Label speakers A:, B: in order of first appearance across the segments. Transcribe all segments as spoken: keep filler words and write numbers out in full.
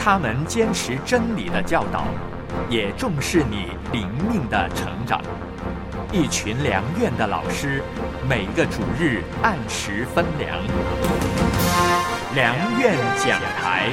A: 他们坚持真理的教导，也重视你灵命的成长。一群良院的老师，每个主日按时分粮。良院讲台，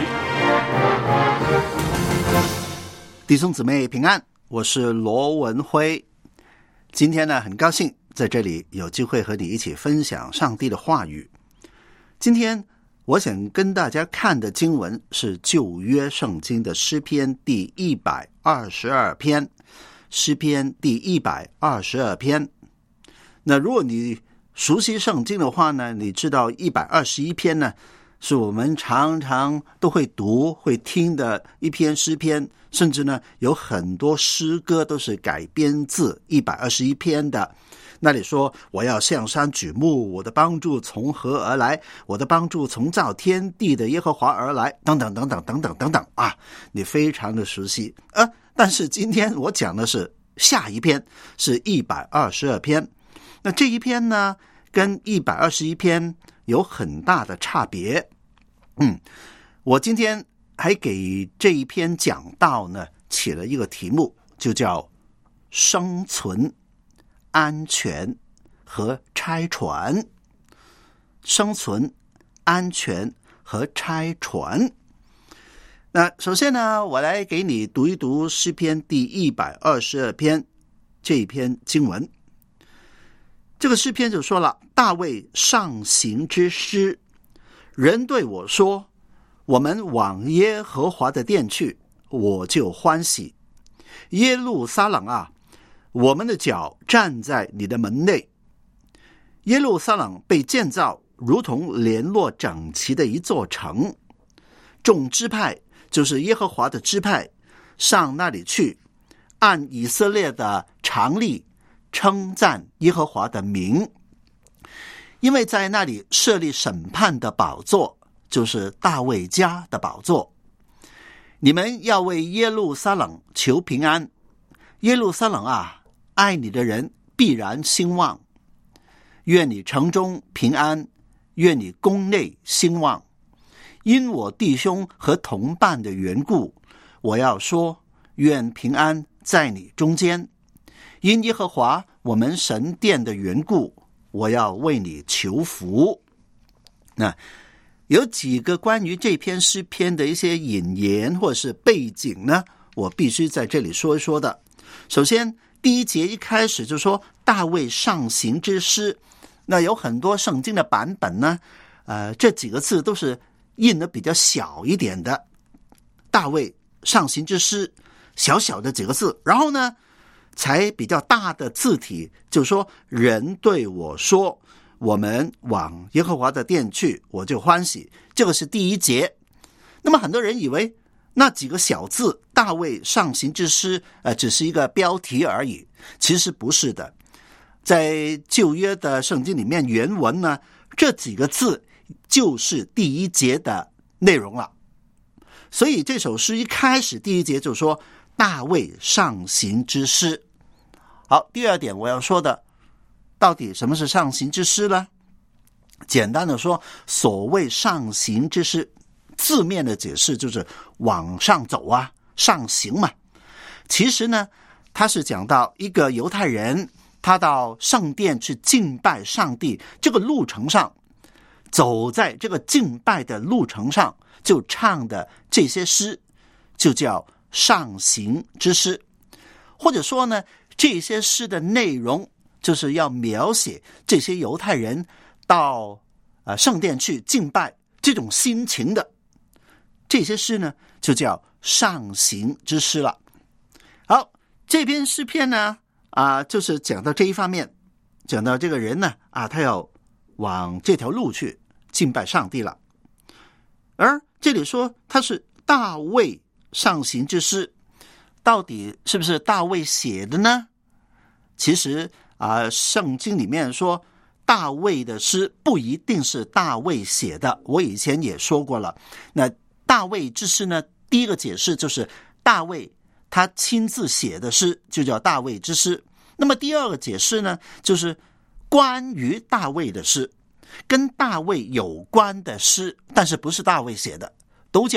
B: 弟兄姊妹平安，我是罗文辉。今天呢，很高兴在这里有机会和你一起分享上帝的话语。今天我想跟大家看的经文是旧约圣经的诗篇第一百二十二篇，诗篇第一百二十二篇。那如果你熟悉圣经的话呢，你知道一百二十一篇呢是我们常常都会读会听的一篇诗篇，甚至呢有很多诗歌都是改编自一百二十一篇的。那里说，我要向山举目，我的帮助从何而来？我的帮助从造天地的耶和华而来，等等等等等等等等啊，你非常的熟悉啊。但是今天我讲的是下一篇，是一百二十二篇。那这一篇呢跟一百二十一篇有很大的差别。嗯，我今天还给这一篇讲道呢起了一个题目，就叫生存、安全和拆船。生存、安全和拆船。那首先呢，我来给你读一读诗篇第一百二十二篇这一篇经文。这个诗篇就说了，大卫上行之诗，人对我说，我们往耶和华的殿去，我就欢喜。耶路撒冷啊，我们的脚站在你的门内。耶路撒冷被建造如同联络整齐的一座城，众支派就是耶和华的支派，上那里去，按以色列的常例称赞耶和华的名，因为在那里设立审判的宝座，就是大卫家的宝座。你们要为耶路撒冷求平安，耶路撒冷啊，爱你的人必然兴旺。愿你城中平安，愿你宫内兴旺。因我弟兄和同伴的缘故，我要说，愿平安在你中间。因耶和华我们神殿的缘故，我要为你求福。那有几个关于这篇诗篇的一些引言或是背景呢，我必须在这里说一说的。首先，第一节一开始就说大卫上行之诗，那有很多圣经的版本呢，呃，这几个字都是印的比较小一点的，大卫上行之诗，小小的几个字，然后呢才比较大的字体，就说人对我说，我们往耶和华的殿去，我就欢喜。这个是第一节。那么很多人以为那几个小字大卫上行之诗呃，只是一个标题而已，其实不是的。在旧约的圣经里面，原文呢这几个字就是第一节的内容了。所以这首诗一开始第一节就说大卫上行之诗。好，第二点我要说的，到底什么是上行之诗呢？简单的说，所谓上行之诗，字面的解释就是往上走啊，上行嘛。其实呢，它是讲到一个犹太人，他到圣殿去敬拜上帝，这个路程上，走在这个敬拜的路程上，就唱的这些诗，就叫上行之诗。或者说呢，这些诗的内容就是要描写这些犹太人到呃圣殿去敬拜这种心情的，这些诗呢就叫上行之诗了。好，这篇诗篇呢啊、呃，就是讲到这一方面，讲到这个人呢啊，他要往这条路去敬拜上帝了。而这里说他是大卫上行之诗，到底是不是大卫写的呢？其实啊、呃，圣经里面说大卫的诗不一定是大卫写的，我以前也说过了。那大卫之诗呢，第一个解释就是大卫他亲自写的诗，就叫大卫之诗。那么第二个解释呢，就是关于大卫的诗，跟大卫有关的诗，但是不是大卫写的，都叫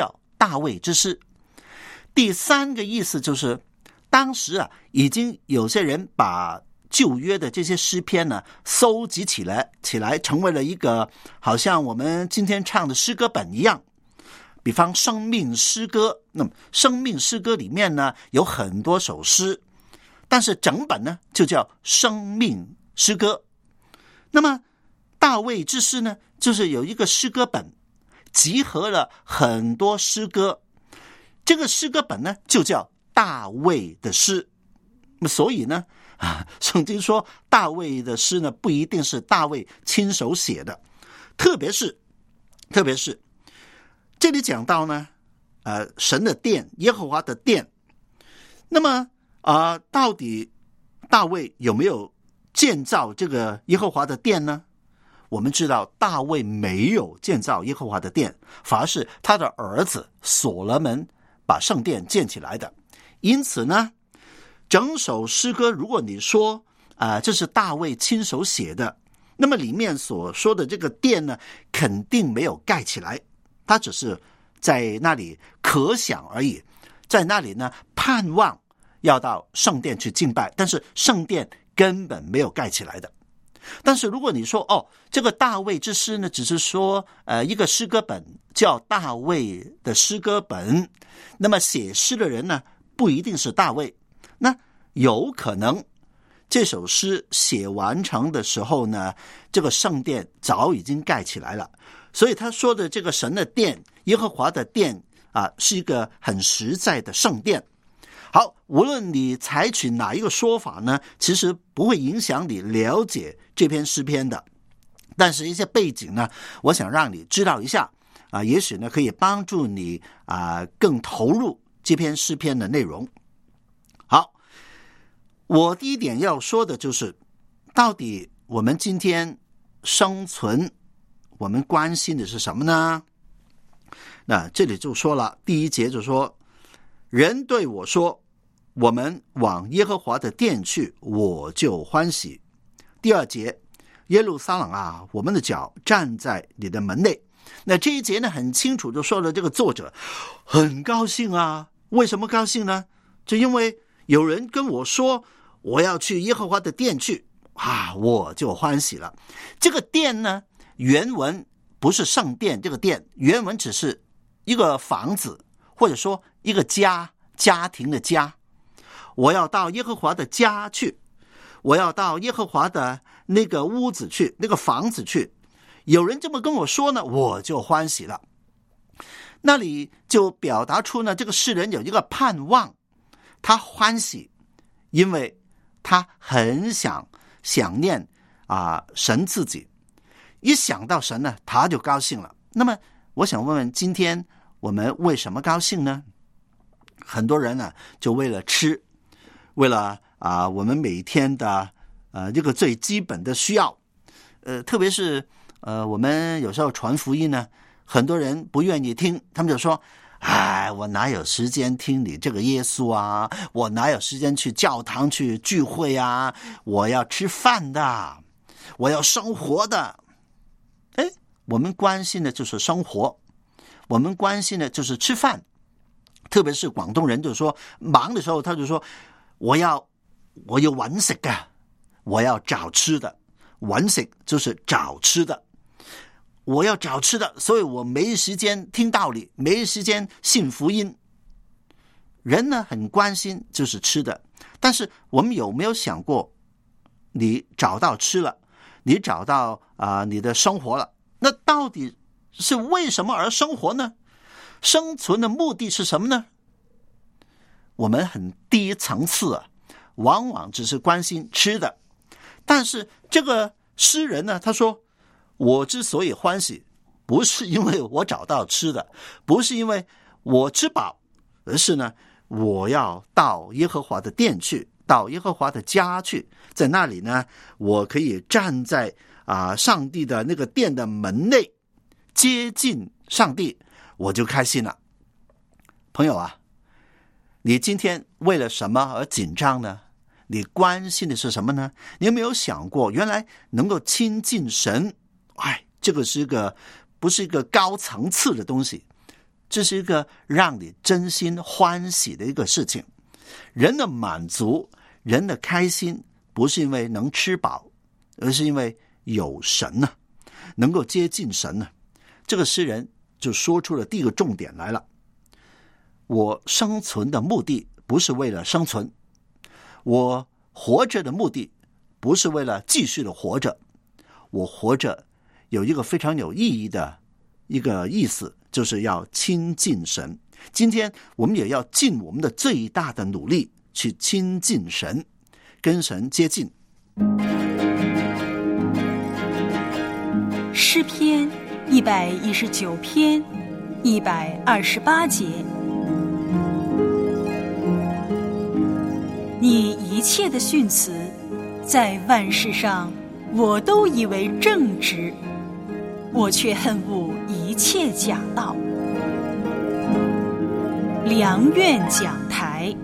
B: 大卫之诗。第三个意思就是，当时啊，已经有些人把旧约的这些诗篇呢，收集起来，起来成为了一个好像我们今天唱的诗歌本一样。比方生命诗歌，那么生命诗歌里面呢，有很多首诗，但是整本呢就叫生命诗歌。那么大卫之诗呢，就是有一个诗歌本，集合了很多诗歌，这个诗歌本呢就叫大卫的诗。所以呢啊，圣经说大卫的诗呢不一定是大卫亲手写的，特别是特别是这里讲到呢呃，神的殿，耶和华的殿。那么啊、呃，到底大卫有没有建造这个耶和华的殿呢？我们知道大卫没有建造耶和华的殿，反而是他的儿子所罗门把圣殿建起来的。因此呢，整首诗歌如果你说啊、呃，这是大卫亲手写的，那么里面所说的这个殿呢，肯定没有盖起来，他只是在那里可想而已，在那里呢盼望要到圣殿去敬拜，但是圣殿根本没有盖起来的。但是如果你说哦，这个大卫之诗呢，只是说呃一个诗歌本叫大卫的诗歌本，那么写诗的人呢不一定是大卫，那有可能这首诗写完成的时候呢，这个圣殿早已经盖起来了。所以他说的这个神的殿，耶和华的殿啊，是一个很实在的圣殿。好，无论你采取哪一个说法呢，其实不会影响你了解这篇诗篇的。但是一些背景呢，我想让你知道一下啊，也许呢可以帮助你啊更投入这篇诗篇的内容。好，我第一点要说的就是，到底我们今天生存，我们关心的是什么呢？那这里就说了，第一节就说，人对我说，我们往耶和华的殿去，我就欢喜。第二节，耶路撒冷啊，我们的脚站在你的门内。那这一节呢，很清楚就说了，这个作者很高兴啊。为什么高兴呢？就因为有人跟我说我要去耶和华的殿去啊，我就欢喜了。这个殿呢，原文不是圣殿，这个殿原文只是一个房子，或者说一个家，家庭的家。我要到耶和华的家去，我要到耶和华的那个屋子去，那个房子去。有人这么跟我说呢，我就欢喜了。那里就表达出呢，这个诗人有一个盼望，他欢喜，因为他很想想念啊神自己，一想到神呢，他就高兴了。那么我想问问，今天我们为什么高兴呢？很多人呢，就为了吃，为了啊我们每天的呃这个最基本的需要，呃特别是呃我们有时候传福音呢，很多人不愿意听，他们就说，哎，我哪有时间听你这个耶稣啊，我哪有时间去教堂去聚会啊，我要吃饭的，我要生活的。哎，我们关心的就是生活，我们关心的就是吃饭。特别是广东人就说，忙的时候他就说，我要我要揾食嘅，我要找吃的，揾食就是找吃的，我要找吃的，所以我没时间听道理，没时间信福音。人呢很关心就是吃的，但是我们有没有想过，你找到吃了，你找到啊、呃、你的生活了，那到底是为什么而生活呢？生存的目的是什么呢？我们很低层次啊，往往只是关心吃的。但是这个诗人呢，他说，我之所以欢喜，不是因为我找到吃的，不是因为我吃饱，而是呢，我要到耶和华的殿去，到耶和华的家去，在那里呢，我可以站在啊、呃、上帝的那个殿的门内，接近上帝，我就开心了。朋友啊，你今天为了什么而紧张呢？你关心的是什么呢？你有没有想过，原来能够亲近神，哎，这个是一个不是一个高层次的东西， 这是一个让你真心欢喜的一个事情。人的满足，人的开心，不是因为能吃饱，而是因为有神呢、啊，能够接近神呢、啊。这个诗人就说出了第一个重点来了：我生存的目的不是为了生存，我活着的目的不是为了继续的活着，我活着有一个非常有意义的一个意思，就是要亲近神。今天我们也要尽我们的最大的努力去亲近神，跟神接近。
C: 诗篇一百一十九篇一百二十八节，你一切的训词，在万事上我都以为正直，我却恨恶一切假道。良苑讲台。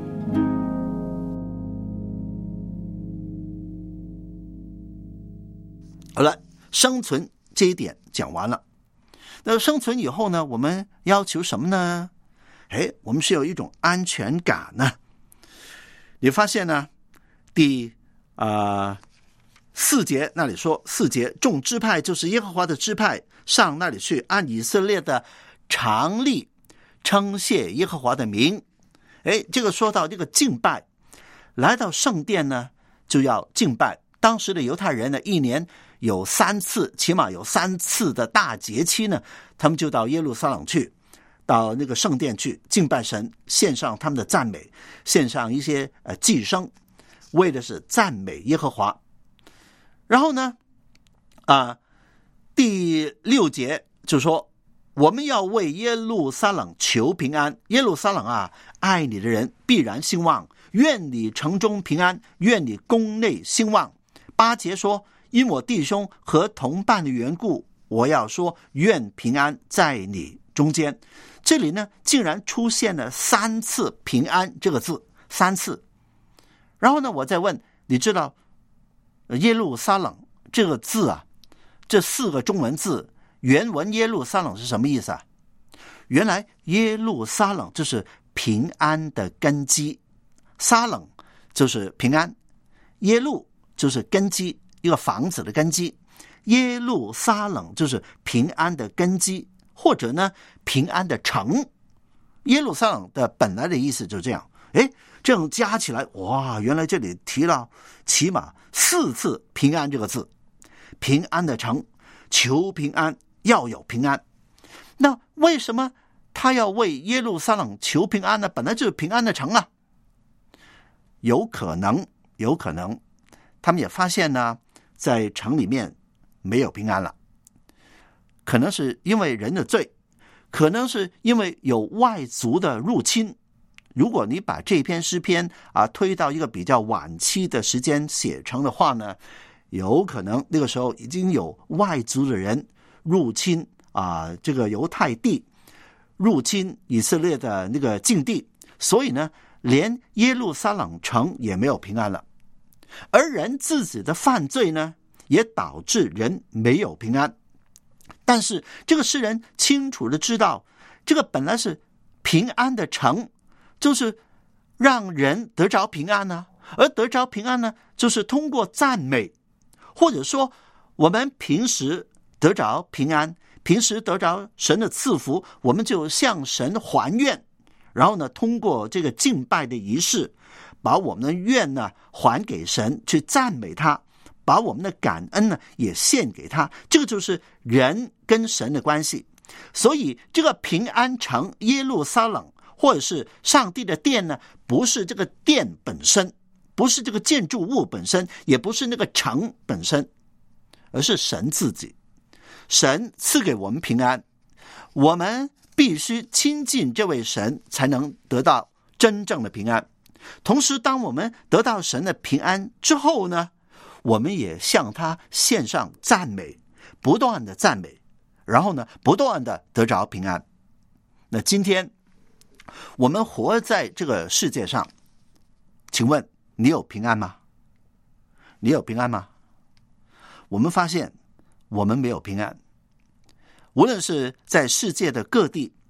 B: 好了，生存这一点讲完了。那生存以后呢，我们要求什么呢？哎，我们是有一种安全感呢。你发现呢，第啊、呃、四节那里说，四节众支派就是耶和华的支派，上那里去，按以色列的常例称谢耶和华的名。哎，这个说到这个敬拜，来到圣殿呢就要敬拜。当时的犹太人呢，一年有三次，起码有三次的大节期呢，他们就到耶路撒冷去，到那个圣殿去敬拜神，献上他们的赞美，献上一些呃祭牲，为的是赞美耶和华。然后呢，啊、呃，第六节就说，我们要为耶路撒冷求平安。耶路撒冷啊，爱你的人必然兴旺，愿你城中平安，愿你宫内兴旺。八节说，因我弟兄和同伴的缘故，我要说愿平安在你中间。这里呢，竟然出现了三次平安这个字，三次。然后呢，我再问，你知道耶路撒冷这个字啊，这四个中文字原文耶路撒冷是什么意思啊？原来耶路撒冷就是平安的根基，撒冷就是平安，耶路就是根基，一个房子的根基，耶路撒冷就是平安的根基，或者呢平安的城。耶路撒冷的本来的意思就这样。诶，这样加起来，哇，原来这里提了起码四次平安这个字。平安的城，求平安，要有平安。那为什么他要为耶路撒冷求平安呢？本来就是平安的城啊。有可能有可能他们也发现呢，在城里面没有平安了，可能是因为人的罪，可能是因为有外族的入侵。如果你把这篇诗篇啊推到一个比较晚期的时间写成的话呢，有可能那个时候已经有外族的人入侵啊这个犹太地，入侵以色列的那个境地，所以呢，连耶路撒冷城也没有平安了。而人自己的犯罪呢，也导致人没有平安。但是这个诗人清楚的知道，这个本来是平安的城，就是让人得着平安呢、啊，而得着平安呢，就是通过赞美，或者说我们平时得着平安，平时得着神的赐福，我们就向神还愿，然后呢，通过这个敬拜的仪式，把我们的愿呢还给神，去赞美他，把我们的感恩呢也献给他。这个就是人跟神的关系。所以这个平安城耶路撒冷，或者是上帝的殿呢，不是这个殿本身，不是这个建筑物本身，也不是那个城本身，而是神自己。神赐给我们平安，我们必须亲近这位神，才能得到真正的平安。同时，当我们得到神的平安之后呢，我们也向他献上赞美，不断的赞美，然后呢，不断的得着平安。那今天我们活在这个世界上，请问你有平安吗？你有平安吗？我们发现我们没有平安。无论是在世界的各地，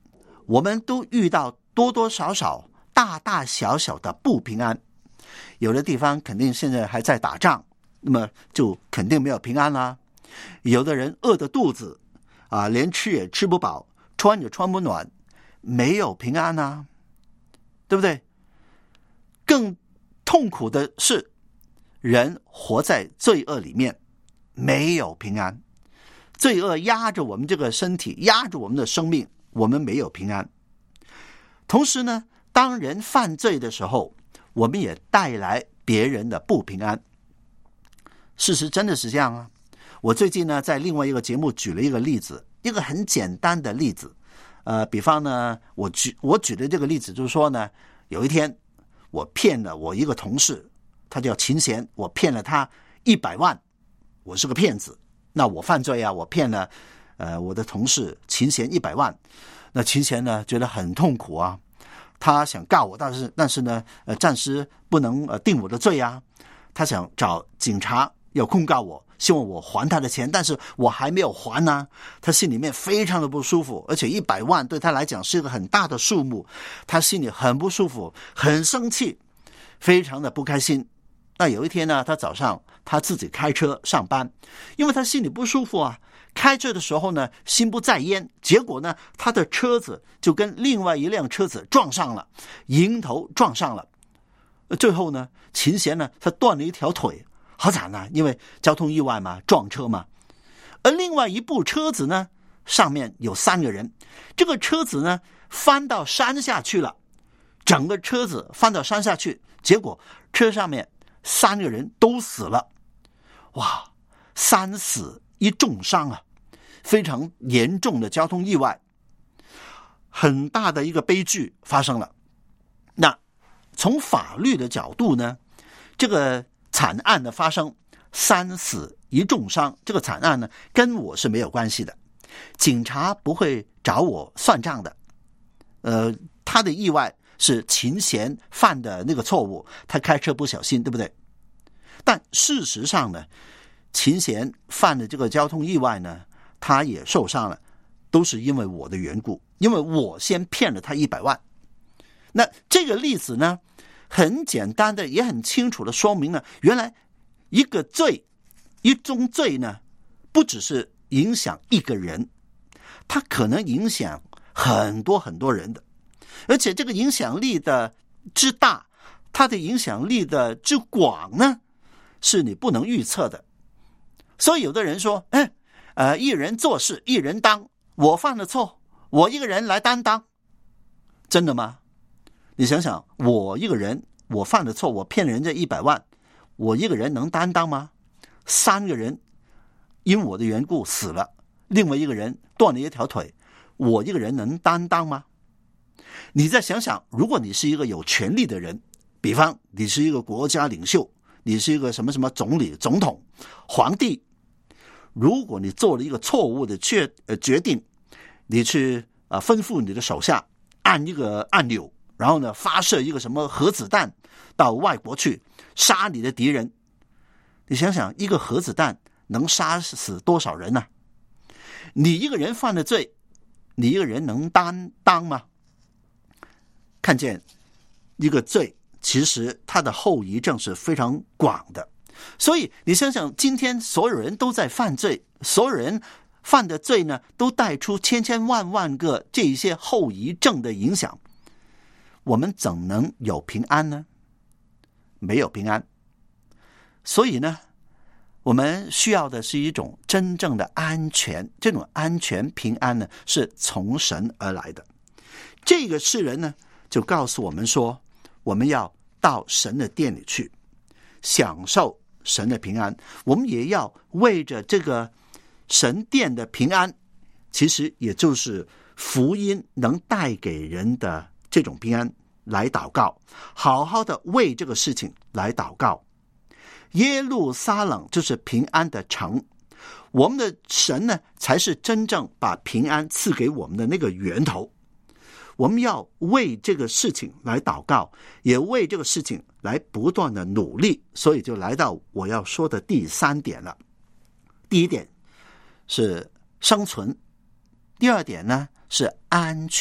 B: 我们都遇到多多少少大大小小的不平安，有的地方肯定现在还在打仗，那么就肯定没有平安啦。有的人饿得肚子啊，连吃也吃不饱，穿也穿不暖，没有平安啊，对不对？更痛苦的是，人活在罪恶里面，没有平安。罪恶压着我们这个身体，压着我们的生命，我们没有平安。同时呢，当人犯罪的时候，我们也带来别人的不平安。事实真的是这样啊。我最近呢，在另外一个节目举了一个例子，一个很简单的例子。呃，比方呢，我举我举的这个例子就是说呢，有一天我骗了我一个同事，他叫秦贤，我骗了他一百万，我是个骗子。那我犯罪啊，我骗了呃我的同事秦贤一百万。那秦贤呢觉得很痛苦啊，他想告我，但是但是呢呃暂时不能呃定我的罪啊，他想找警察要控告我，希望我还他的钱，但是我还没有还呢、啊、他心里面非常的不舒服，而且一百万对他来讲是一个很大的数目，他心里很不舒服，很生气，非常的不开心。那有一天呢，他早上他自己开车上班，因为他心里不舒服啊，开车的时候呢心不在焉，结果呢他的车子就跟另外一辆车子撞上了，迎头撞上了。最后呢，秦贤呢他断了一条腿，好惨啊，因为交通意外嘛，撞车嘛。而另外一部车子呢，上面有三个人，这个车子呢翻到山下去了，整个车子翻到山下去，结果车上面三个人都死了。哇，三死一重伤啊，非常严重的交通意外，很大的一个悲剧发生了。那从法律的角度呢，这个惨案的发生，三死一重伤，这个惨案呢跟我是没有关系的，警察不会找我算账的。呃，他的意外是秦贤犯的那个错误，他开车不小心，对不对？但事实上呢，秦贤犯的这个交通意外呢，他也受伤了，都是因为我的缘故，因为我先骗了他一百万。那这个例子呢，很简单的也很清楚的说明了，原来一个罪，一宗罪呢，不只是影响一个人，它可能影响很多很多人的，而且这个影响力的之大，它的影响力的之广呢，是你不能预测的。所以有的人说，哎，呃，一人做事一人当，我犯了错，我一个人来担当，真的吗？你想想，我一个人，我犯了错，我骗人家一百万，我一个人能担当吗？三个人因我的缘故死了，另外一个人断了一条腿，我一个人能担当吗？你再想想，如果你是一个有权力的人，比方你是一个国家领袖，你是一个什么什么总理、总统、皇帝，如果你做了一个错误的决呃决定，你去呃吩咐你的手下按一个按钮，然后呢发射一个什么核子弹到外国去杀你的敌人，你想想，一个核子弹能杀死多少人呢、啊？你一个人犯了罪，你一个人能担当吗？看见一个罪，其实它的后遗症是非常广的。所以你想想，今天所有人都在犯罪，所有人犯的罪呢，都带出千千万万个这一些后遗症的影响，我们怎能有平安呢？没有平安。所以呢，我们需要的是一种真正的安全，这种安全平安呢，是从神而来的。这个诗人呢，就告诉我们说，我们要到神的殿里去，享受神的平安。我们也要为着这个神殿的平安，其实也就是福音能带给人的这种平安来祷告，好好的为这个事情来祷告。耶路撒冷就是平安的城，我们的神呢，才是真正把平安赐给我们的那个源头。我们要为这个事情来祷告，也为这个事情来不断的努力。所以就来到我要说的第三点了。第一点是生存，第二点呢是安全，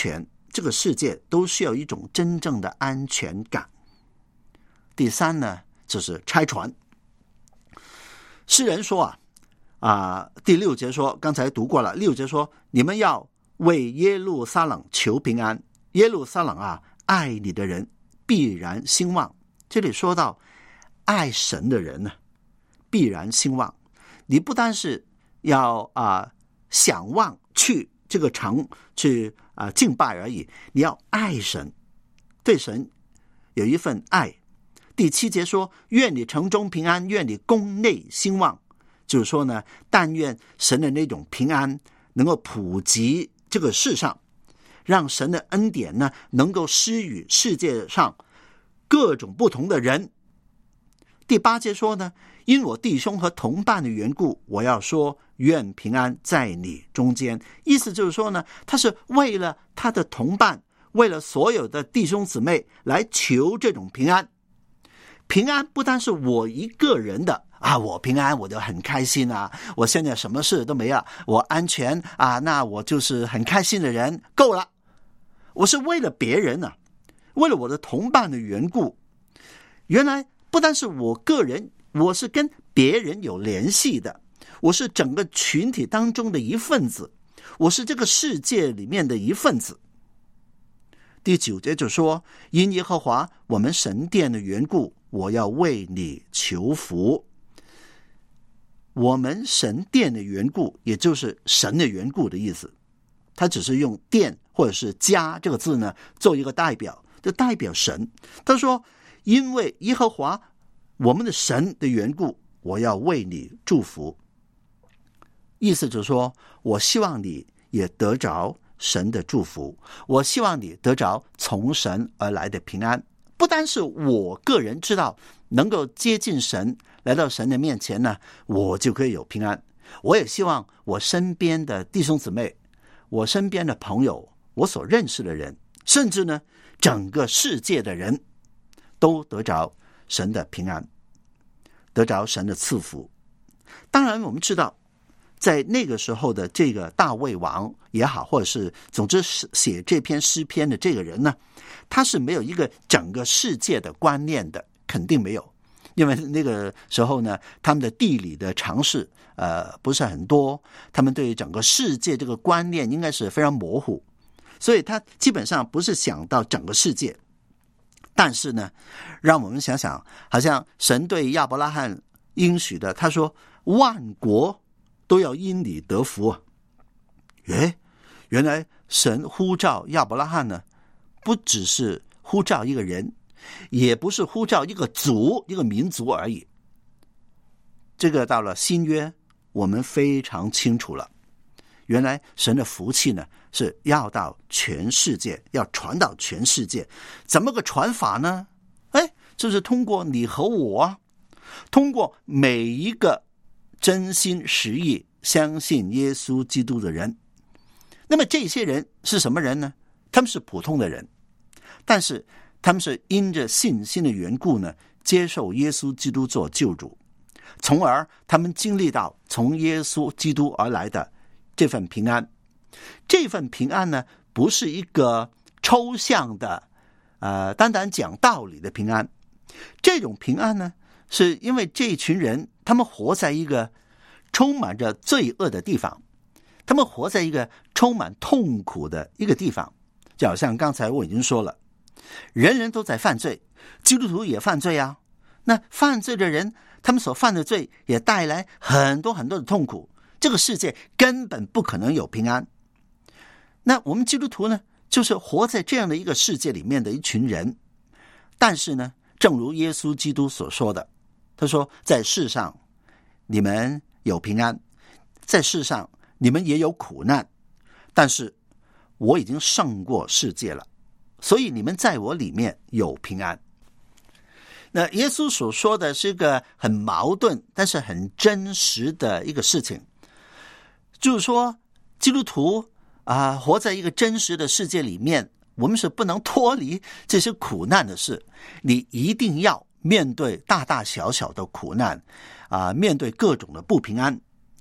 B: 这个世界都需要一种真正的安全感。第三呢，就是拆船。诗人说啊，啊，第六节说，刚才读过了，六节说，你们要为耶路撒冷求平安，耶路撒冷啊，爱你的人必然兴旺。这里说到爱神的人呢，必然兴旺。你不单是要啊想望去这个城去啊敬拜而已，你要爱神，对神有一份爱。第七节说，愿你城中平安，愿你宫内兴旺。就是说呢，但愿神的那种平安能够普及这个世上，让神的恩典呢能够施予世界上各种不同的人。第八节说呢，因我弟兄和同伴的缘故，我要说愿平安在你中间。意思就是说呢，他是为了他的同伴，为了所有的弟兄姊妹来求这种平安。平安不单是我一个人的啊，我平安我就很开心啊，我现在什么事都没了，我安全啊，那我就是很开心的人，够了。我是为了别人啊，为了我的同伴的缘故。原来不单是我个人，我是跟别人有联系的，我是整个群体当中的一份子，我是这个世界里面的一份子。第九节就说，因耶和华我们神殿的缘故，我要为你求福。我们神殿的缘故，也就是神的缘故的意思。他只是用殿或者是家这个字呢做一个代表，就代表神。他说，因为耶和华我们的神的缘故，我要为你祝福。意思就是说，我希望你也得着神的祝福，我希望你得着从神而来的平安。不单是我个人知道能够接近神，来到神的面前呢，我就可以有平安。我也希望我身边的弟兄姊妹，我身边的朋友，我所认识的人，甚至呢整个世界的人都得着神的平安，得着神的赐福。当然我们知道，在那个时候的这个大卫王也好，或者是总之写这篇诗篇的这个人呢，他是没有一个整个世界的观念的，肯定没有。因为那个时候呢，他们的地理的常识呃不是很多，他们对整个世界这个观念应该是非常模糊，所以他基本上不是想到整个世界。但是呢，让我们想想，好像神对亚伯拉罕应许的，他说万国都要因你得福啊！诶，原来神呼召亚伯拉罕呢，不只是呼召一个人，也不是呼召一个族、一个民族而已。这个到了新约，我们非常清楚了。原来神的福气呢，是要到全世界，要传到全世界。怎么个传法呢？哎，就是通过你和我啊，通过每一个真心实意相信耶稣基督的人。那么这些人是什么人呢？他们是普通的人，但是他们是因着信心的缘故呢，接受耶稣基督做救主，从而他们经历到从耶稣基督而来的这份平安。这份平安呢，不是一个抽象的呃，单单讲道理的平安。这种平安呢，是因为这一群人他们活在一个充满着罪恶的地方，他们活在一个充满痛苦的一个地方。就好像刚才我已经说了，人人都在犯罪，基督徒也犯罪啊。那犯罪的人，他们所犯的罪也带来很多很多的痛苦，这个世界根本不可能有平安。那我们基督徒呢，就是活在这样的一个世界里面的一群人。但是呢，正如耶稣基督所说的，他说在世上你们有平安，在世上你们也有苦难，但是我已经胜过世界了，所以你们在我里面有平安。那耶稣所说的是一个很矛盾但是很真实的一个事情，就是说基督徒啊、呃，活在一个真实的世界里面，我们是不能脱离这些苦难的事。你一定要面对大大小小的苦难啊、呃，面对各种的不平安。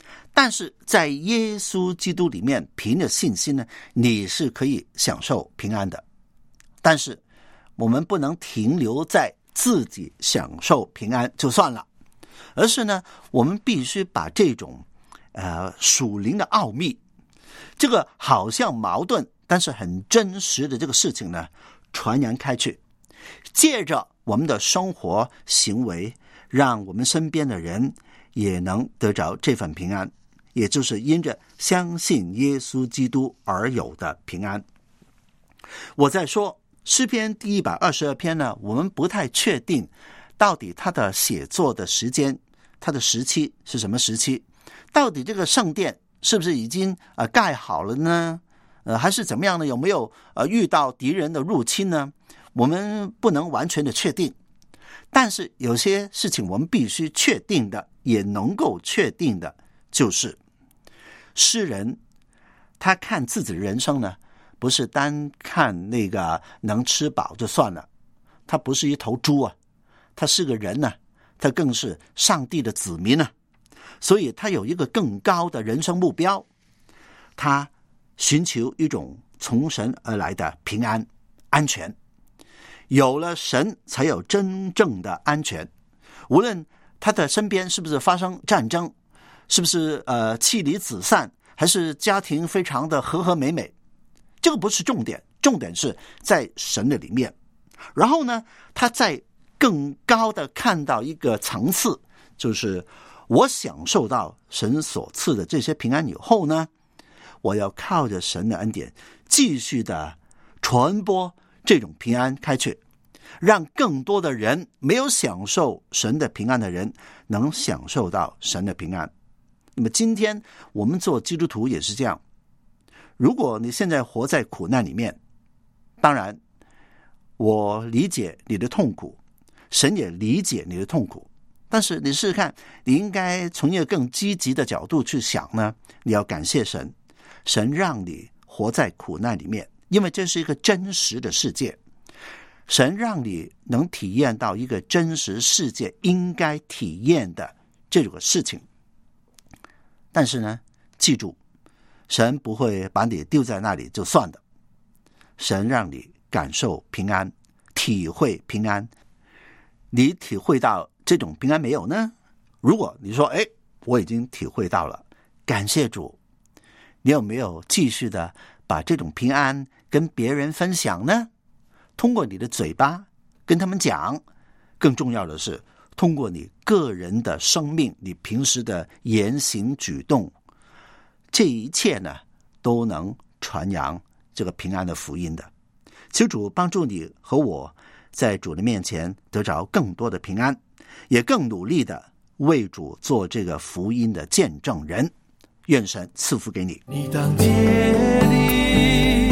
B: 但是在耶稣基督里面，凭着信心呢，你是可以享受平安的。但是我们不能停留在自己享受平安就算了，而是呢，我们必须把这种呃属灵的奥秘，这个好像矛盾但是很真实的这个事情呢，传扬开去，借着我们的生活行为，让我们身边的人也能得着这份平安，也就是因着相信耶稣基督而有的平安。我在说诗篇第一百二十二篇呢，我们不太确定到底它的写作的时间，它的时期是什么时期，到底这个圣殿是不是已经呃盖好了呢？呃，还是怎么样呢？有没有呃遇到敌人的入侵呢？我们不能完全的确定，但是有些事情我们必须确定的，也能够确定的，就是诗人他看自己的人生呢，不是单看那个能吃饱就算了，他不是一头猪啊，他是个人呢、啊，他更是上帝的子民啊，所以他有一个更高的人生目标，他寻求一种从神而来的平安安全。有了神才有真正的安全，无论他的身边是不是发生战争，是不是呃妻离子散，还是家庭非常的和和美美，这个不是重点，重点是在神的里面。然后呢，他在更高的看到一个层次，就是我享受到神所赐的这些平安以后呢，我要靠着神的恩典继续的传播这种平安开去，让更多的人没有享受神的平安的人能享受到神的平安。那么今天我们做基督徒也是这样，如果你现在活在苦难里面，当然我理解你的痛苦，神也理解你的痛苦，但是你试试看，你应该从一个更积极的角度去想呢，你要感谢神，神让你活在苦难里面，因为这是一个真实的世界，神让你能体验到一个真实世界应该体验的这种事情。但是呢，记住，神不会把你丢在那里就算的，神让你感受平安，体会平安。你体会到这种平安没有呢？如果你说哎，我已经体会到了，感谢主，你有没有继续的把这种平安跟别人分享呢？通过你的嘴巴跟他们讲，更重要的是通过你个人的生命，你平时的言行举动，这一切呢都能传扬这个平安的福音的。求主帮助你和我在主的面前得着更多的平安，也更努力的为主做这个福音的见证人。愿神赐福给你。
D: 你当竭力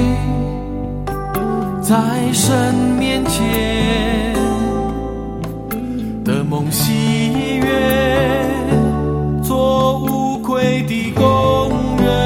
D: 在神面前的梦喜悦，做无愧的工人，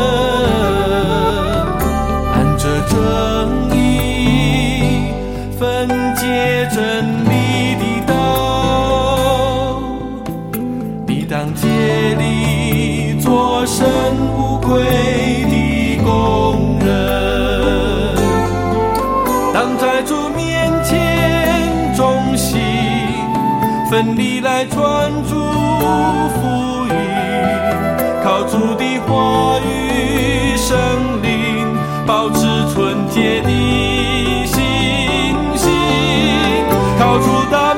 D: 按着正义分解真理的道。你当竭力做神无愧的工人，当在主面前忠心奋力来传主福音，靠主的话语圣灵保持纯洁的信心，靠主的